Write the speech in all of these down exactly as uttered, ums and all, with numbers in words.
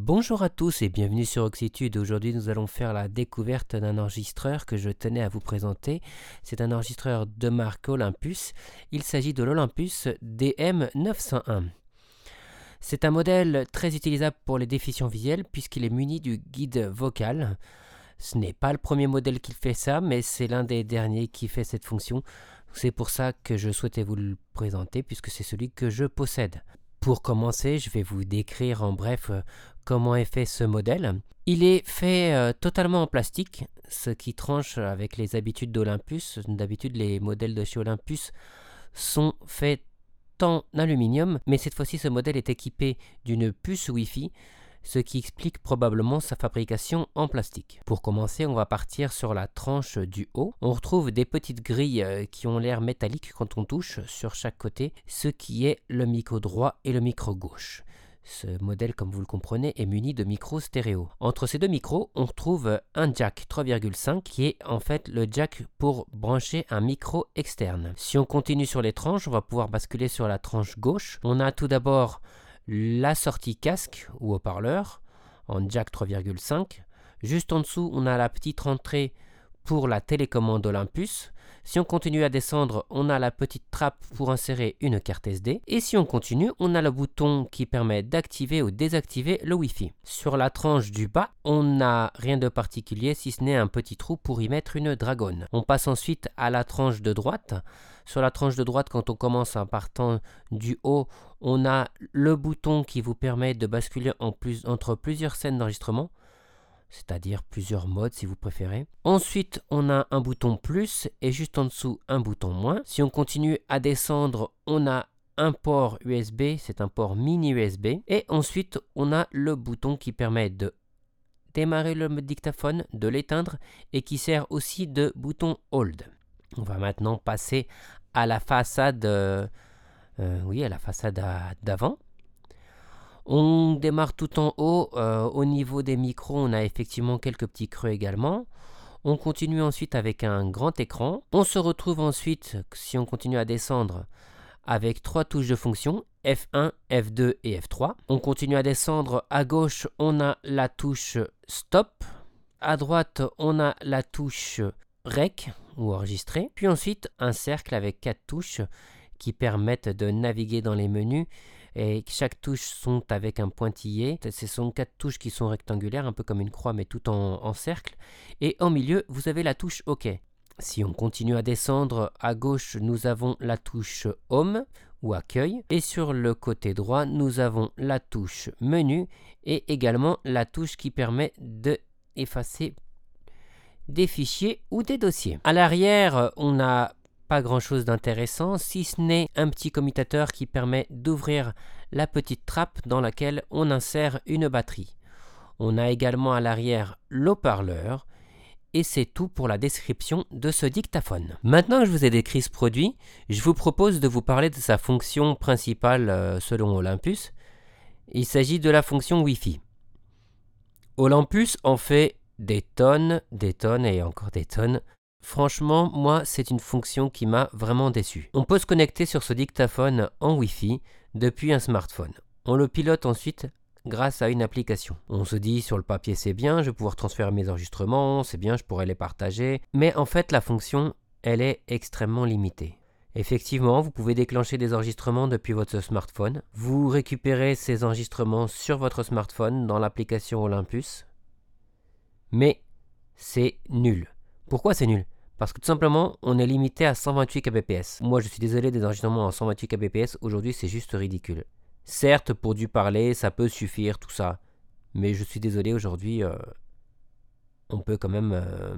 Bonjour à tous et bienvenue sur Oxitude. Aujourd'hui nous allons faire la découverte d'un enregistreur que je tenais à vous présenter. C'est un enregistreur de marque Olympus. Il s'agit de l'Olympus D M neuf cent un. C'est un modèle très utilisable pour les déficients visuels puisqu'il est muni du guide vocal. Ce n'est pas le premier modèle qui fait ça, mais c'est l'un des derniers qui fait cette fonction. C'est pour ça que je souhaitais vous le présenter puisque c'est celui que je possède. Pour commencer, je vais vous décrire en bref euh, comment est fait ce modèle. Il est fait euh, totalement en plastique, ce qui tranche avec les habitudes d'Olympus. D'habitude, les modèles de chez Olympus sont faits en aluminium, mais cette fois-ci, ce modèle est équipé d'une puce Wi-Fi, ce qui explique probablement sa fabrication en plastique. Pour commencer, on va partir sur la tranche du haut. On retrouve des petites grilles qui ont l'air métalliques quand on touche sur chaque côté, ce qui est le micro droit et le micro gauche. Ce modèle, comme vous le comprenez, est muni de micros stéréo. Entre ces deux micros, on retrouve un jack trois virgule cinq qui est en fait le jack pour brancher un micro externe. Si on continue sur les tranches, on va pouvoir basculer sur la tranche gauche. On a tout d'abord la sortie casque ou haut-parleur en jack trois virgule cinq. Juste en dessous, on a la petite entrée pour la télécommande Olympus. Si on continue à descendre, on a la petite trappe pour insérer une carte S D. Et si on continue, on a le bouton qui permet d'activer ou désactiver le Wi-Fi. Sur la tranche du bas, on n'a rien de particulier si ce n'est un petit trou pour y mettre une dragonne. On passe ensuite à la tranche de droite. Sur la tranche de droite, quand on commence en partant du haut, on a le bouton qui vous permet de basculer en plus, entre plusieurs scènes d'enregistrement, c'est-à-dire plusieurs modes si vous préférez. Ensuite, on a un bouton plus et juste en dessous un bouton moins. Si on continue à descendre, on a un port U S B, c'est un port mini U S B. Et ensuite, on a le bouton qui permet de démarrer le dictaphone, de l'éteindre et qui sert aussi de bouton hold. On va maintenant passer à la façade, euh, euh, oui, à la façade d'avant. On démarre tout en haut. Euh, au niveau des micros, on a effectivement quelques petits creux également. On continue ensuite avec un grand écran. On se retrouve ensuite, si on continue à descendre, avec trois touches de fonction, F un, F deux et F trois. On continue à descendre. À gauche, on a la touche Stop. À droite, on a la touche Rec ou enregistrer, puis ensuite un cercle avec quatre touches qui permettent de naviguer dans les menus et chaque touche sont avec un pointillé. Ce sont quatre touches qui sont rectangulaires, un peu comme une croix mais tout en, en cercle, et en milieu vous avez la touche OK. Si on continue à descendre, à gauche nous avons la touche Home ou Accueil et sur le côté droit nous avons la touche Menu et également la touche qui permet de effacer des fichiers ou des dossiers. À l'arrière, on n'a pas grand chose d'intéressant, si ce n'est un petit commutateur qui permet d'ouvrir la petite trappe dans laquelle on insère une batterie. On a également à l'arrière l'haut-parleur et c'est tout pour la description de ce dictaphone. Maintenant que je vous ai décrit ce produit, je vous propose de vous parler de sa fonction principale euh, selon Olympus. Il s'agit de la fonction Wi-Fi. Olympus en fait des tonnes, des tonnes et encore des tonnes. Franchement, moi, c'est une fonction qui m'a vraiment déçu. On peut se connecter sur ce dictaphone en Wi-Fi depuis un smartphone. On le pilote ensuite grâce à une application. On se dit sur le papier c'est bien, je vais pouvoir transférer mes enregistrements, c'est bien, je pourrais les partager. Mais en fait, la fonction, elle est extrêmement limitée. Effectivement, vous pouvez déclencher des enregistrements depuis votre smartphone. Vous récupérez ces enregistrements sur votre smartphone dans l'application Olympus. Mais c'est nul. Pourquoi c'est nul? Parce que tout simplement, on est limité à cent vingt-huit kilobits par seconde. Moi, je suis désolé, des enregistrements en cent vingt-huit kilobits par seconde, aujourd'hui, c'est juste ridicule. Certes, pour du parler, ça peut suffire, tout ça. Mais je suis désolé, aujourd'hui, euh, on peut quand même euh,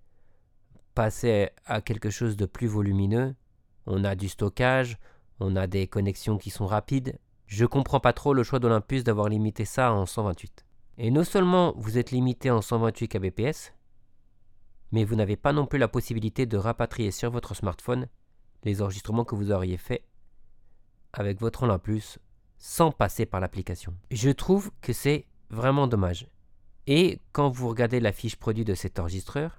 passer à quelque chose de plus volumineux. On a du stockage, on a des connexions qui sont rapides. Je comprends pas trop le choix d'Olympus d'avoir limité ça en cent vingt-huit. Et non seulement vous êtes limité en cent vingt-huit kilobits par seconde, mais vous n'avez pas non plus la possibilité de rapatrier sur votre smartphone les enregistrements que vous auriez faits avec votre Olympus sans passer par l'application. Je trouve que c'est vraiment dommage. Et quand vous regardez la fiche produit de cet enregistreur,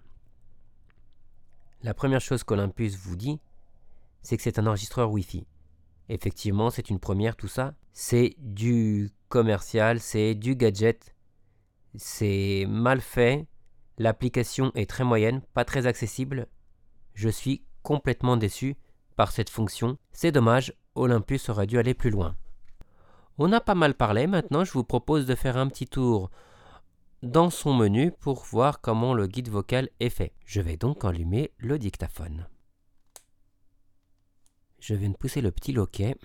la première chose qu'Olympus vous dit, c'est que c'est un enregistreur Wi-Fi. Effectivement, c'est une première tout ça. C'est du commercial, c'est du gadget. c'est mal fait, l'application est très moyenne, pas très accessible. Je suis complètement déçu par cette fonction. C'est dommage, Olympus aurait dû aller plus loin. On a pas mal parlé, maintenant je vous propose de faire un petit tour dans son menu pour voir comment le guide vocal est fait. Je vais donc allumer le dictaphone. Je viens de pousser le petit loquet.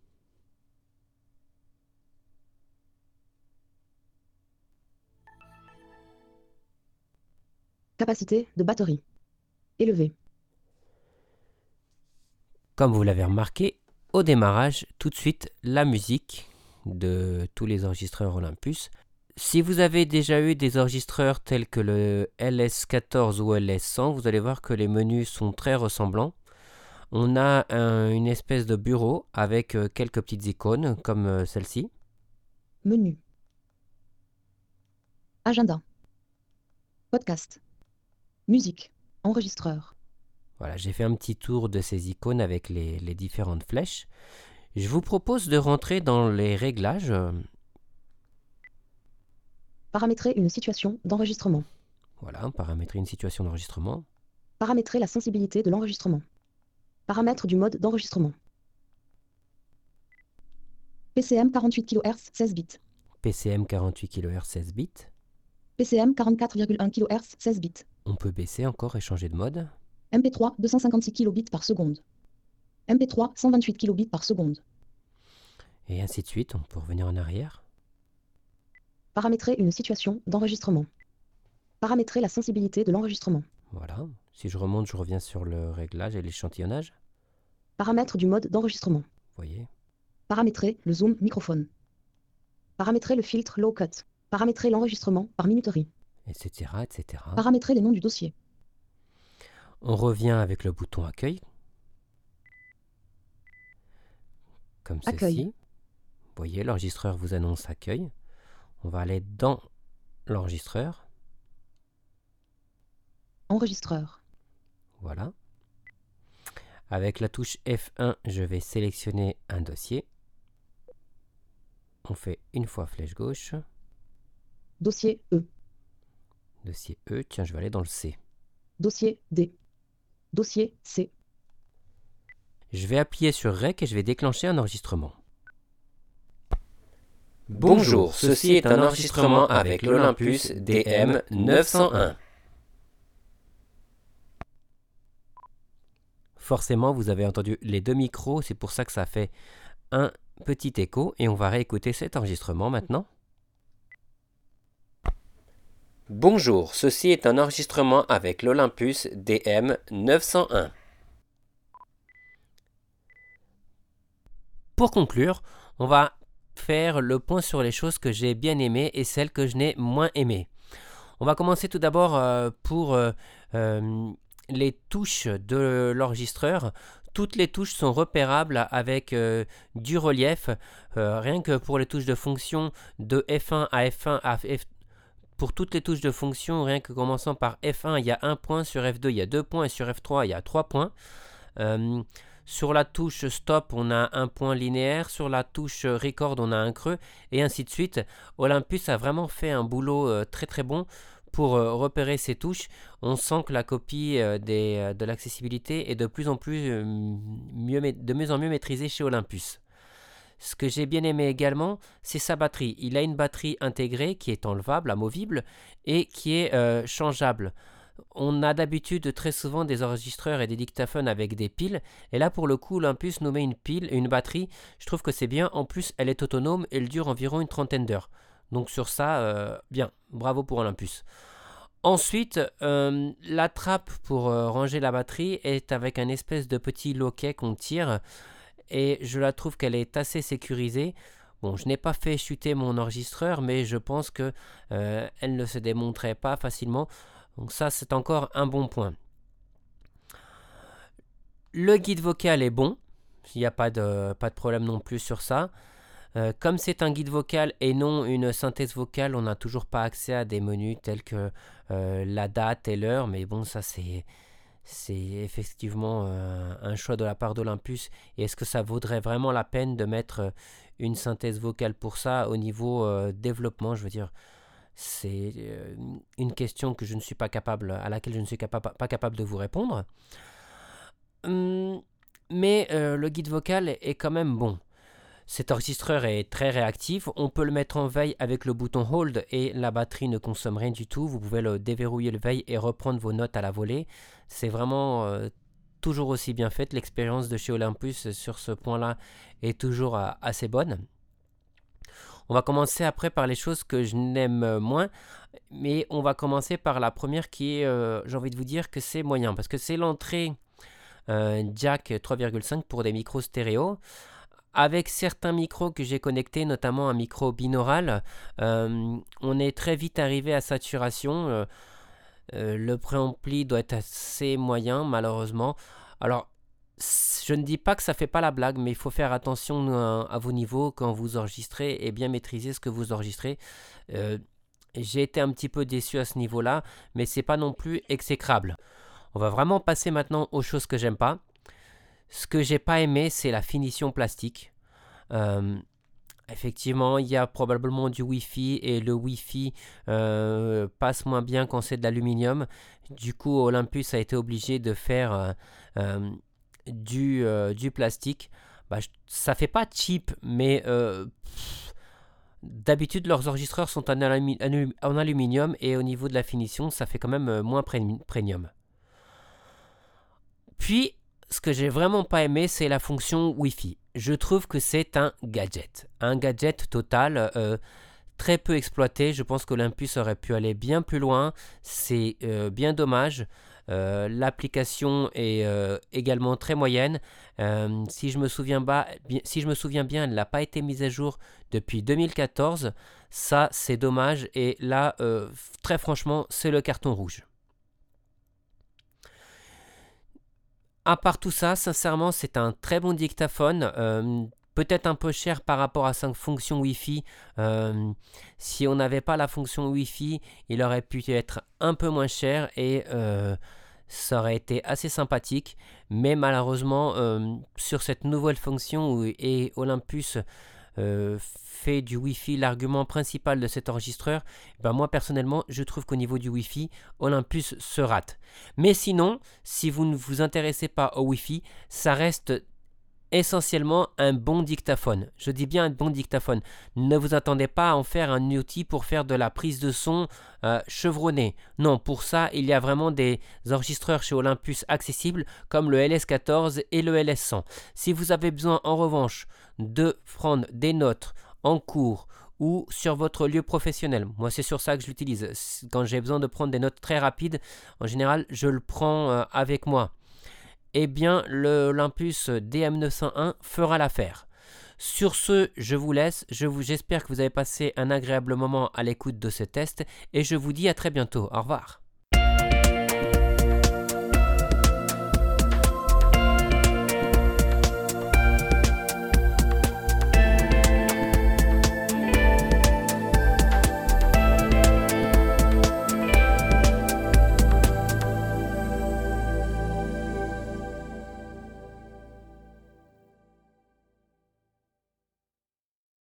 Capacité de batterie élevée. Comme vous l'avez remarqué, au démarrage, tout de suite, la musique de tous les enregistreurs Olympus. Si vous avez déjà eu des enregistreurs tels que le L S quatorze ou L S cent, vous allez voir que les menus sont très ressemblants. On a un, une espèce de bureau avec euh, quelques petites icônes comme euh, celle-ci. Menu. Agenda. Podcast. Musique. Enregistreur. Voilà, j'ai fait un petit tour de ces icônes avec les, les différentes flèches. Je vous propose de rentrer dans les réglages. Paramétrer une situation d'enregistrement. Voilà, paramétrer une situation d'enregistrement. Paramétrer la sensibilité de l'enregistrement. Paramètres du mode d'enregistrement. P C M quarante-huit kilohertz seize bits. P C M quarante-huit kilohertz seize bits. P C M quarante-quatre virgule un kilohertz seize bits. On peut baisser encore et changer de mode. M P trois deux cent cinquante-six kilobits par seconde. M P trois cent vingt-huit kilobits par seconde. Et ainsi de suite, on peut revenir en arrière. Paramétrer une situation d'enregistrement. Paramétrer la sensibilité de l'enregistrement. Voilà. Si je remonte, je reviens sur le réglage et l'échantillonnage. Paramètres du mode d'enregistrement. Vous voyez. Paramétrer le zoom microphone. Paramétrer le filtre low cut. Paramétrer l'enregistrement par minuterie. Etc, et cetera. Paramétrer les noms du dossier. On revient avec le bouton accueil. Comme Accueil. ceci. Vous voyez, l'enregistreur vous annonce accueil. On va aller dans l'enregistreur. Enregistreur. Voilà. Avec la touche F un, je vais sélectionner un dossier. On fait une fois flèche gauche. Dossier E. Dossier E, tiens, je vais aller dans le C. Dossier D. Dossier C. Je vais appuyer sur Rec et je vais déclencher un enregistrement. Bonjour, ceci est un enregistrement avec l'Olympus D M neuf cent un. Forcément, vous avez entendu les deux micros, c'est pour ça que ça fait un petit écho et on va réécouter cet enregistrement maintenant. Bonjour, ceci est un enregistrement avec l'Olympus D M neuf cent un. Pour conclure, on va faire le point sur les choses que j'ai bien aimées et celles que je n'ai moins aimées. On va commencer tout d'abord euh, pour euh, euh, les touches de l'enregistreur. Toutes les touches sont repérables avec euh, du relief. Euh, rien que pour les touches de fonction de F un à F un à F deux. Pour toutes les touches de fonction, rien que commençant par F un, il y a un point, sur F deux, il y a deux points, et sur F trois, il y a trois points. Euh, sur la touche Stop, on a un point linéaire, sur la touche Record, on a un creux, et ainsi de suite. Olympus a vraiment fait un boulot euh, très très bon pour euh, repérer ces touches. On sent que la copie euh, des, euh, de l'accessibilité est de plus en plus euh, mieux, de mieux en mieux maîtrisée chez Olympus. Ce que j'ai bien aimé également, c'est sa batterie. Il a une batterie intégrée qui est enlevable, amovible et qui est euh, changeable. On a d'habitude très souvent des enregistreurs et des dictaphones avec des piles. Et là, pour le coup, Olympus nous met une pile, une batterie. Je trouve que c'est bien. En plus, elle est autonome et elle dure environ une trentaine d'heures. Donc sur ça, euh, bien. Bravo pour Olympus. Ensuite, euh, la trappe pour euh, ranger la batterie est avec un espèce de petit loquet qu'on tire. Et je la trouve qu'elle est assez sécurisée. Bon, je n'ai pas fait chuter mon enregistreur, mais je pense qu'elle euh, ne se démonterait pas facilement. Donc ça, c'est encore un bon point. Le guide vocal est bon. Il n'y a pas de, pas de problème non plus sur ça. Euh, comme c'est un guide vocal et non une synthèse vocale, on n'a toujours pas accès à des menus tels que euh, la date et l'heure. Mais bon, ça c'est... C'est effectivement euh, un choix de la part d'Olympus. Et est-ce que ça vaudrait vraiment la peine de mettre une synthèse vocale pour ça au niveau euh, développement? Je veux dire, C'est euh, une question que je ne suis pas capable, à laquelle je ne suis capa- pas capable de vous répondre. Hum, mais euh, le guide vocal est quand même bon. Cet enregistreur est très réactif, on peut le mettre en veille avec le bouton Hold et la batterie ne consomme rien du tout. Vous pouvez le déverrouiller le veille et reprendre vos notes à la volée. C'est vraiment euh, toujours aussi bien fait. L'expérience de chez Olympus sur ce point-là est toujours euh, assez bonne. On va commencer après par les choses que je n'aime moins, mais on va commencer par la première qui est, euh, j'ai envie de vous dire que c'est moyen, parce que c'est l'entrée euh, jack trois virgule cinq pour des micros stéréo. Avec certains micros que j'ai connectés, notamment un micro binaural, euh, on est très vite arrivé à saturation. Euh, euh, le préampli doit être assez moyen, malheureusement. Alors, je ne dis pas que ça fait pas la blague, mais il faut faire attention à, à vos niveaux quand vous enregistrez et bien maîtriser ce que vous enregistrez. Euh, j'ai été un petit peu déçu à ce niveau-là, mais c'est pas non plus exécrable. On va vraiment passer maintenant aux choses que j'aime pas. Ce que j'ai pas aimé, c'est la finition plastique. Euh, effectivement, il y a probablement du Wi-Fi et le Wi-Fi euh, passe moins bien quand c'est de l'aluminium. Du coup, Olympus a été obligé de faire euh, euh, du, euh, du plastique. Bah, je, ça fait pas cheap, mais euh, pff, d'habitude leurs enregistreurs sont en, alumi- en aluminium et au niveau de la finition, ça fait quand même euh, moins premium. Puis, ce que j'ai vraiment pas aimé, c'est la fonction Wi-Fi. Je trouve que c'est un gadget. Un gadget total, euh, très peu exploité. Je pense qu'Olympus aurait pu aller bien plus loin. C'est euh, bien dommage. Euh, l'application est euh, également très moyenne. Euh, si, je me souviens bas, bien, si je me souviens bien, elle n'a pas été mise à jour depuis deux mille quatorze. Ça, c'est dommage. Et là, euh, très franchement, c'est le carton rouge. À part tout ça, sincèrement, c'est un très bon dictaphone. Euh, peut-être un peu cher par rapport à sa fonction Wi-Fi. Euh, si on n'avait pas la fonction Wi-Fi, il aurait pu être un peu moins cher et euh, ça aurait été assez sympathique. Mais malheureusement, euh, sur cette nouvelle fonction où, et Olympus euh, fait du Wi-Fi l'argument principal de cet enregistreur, ben moi personnellement je trouve qu'au niveau du Wi-Fi, Olympus se rate. Mais sinon, si vous ne vous intéressez pas au Wi-Fi, ça reste essentiellement un bon dictaphone. Je dis bien un bon dictaphone. Ne vous attendez pas à en faire un outil pour faire de la prise de son euh, chevronnée. Non, pour ça, il y a vraiment des enregistreurs chez Olympus accessibles comme le L S quatorze et le L S cent. Si vous avez besoin en revanche de prendre des notes en cours ou sur votre lieu professionnel, moi c'est sur ça que je l'utilise. Quand j'ai besoin de prendre des notes très rapides, en général, je le prends euh, avec moi. Eh bien, le Olympus D M neuf cent un fera l'affaire. Sur ce, je vous laisse. Je vous, j'espère que vous avez passé un agréable moment à l'écoute de ce test et je vous dis à très bientôt. Au revoir.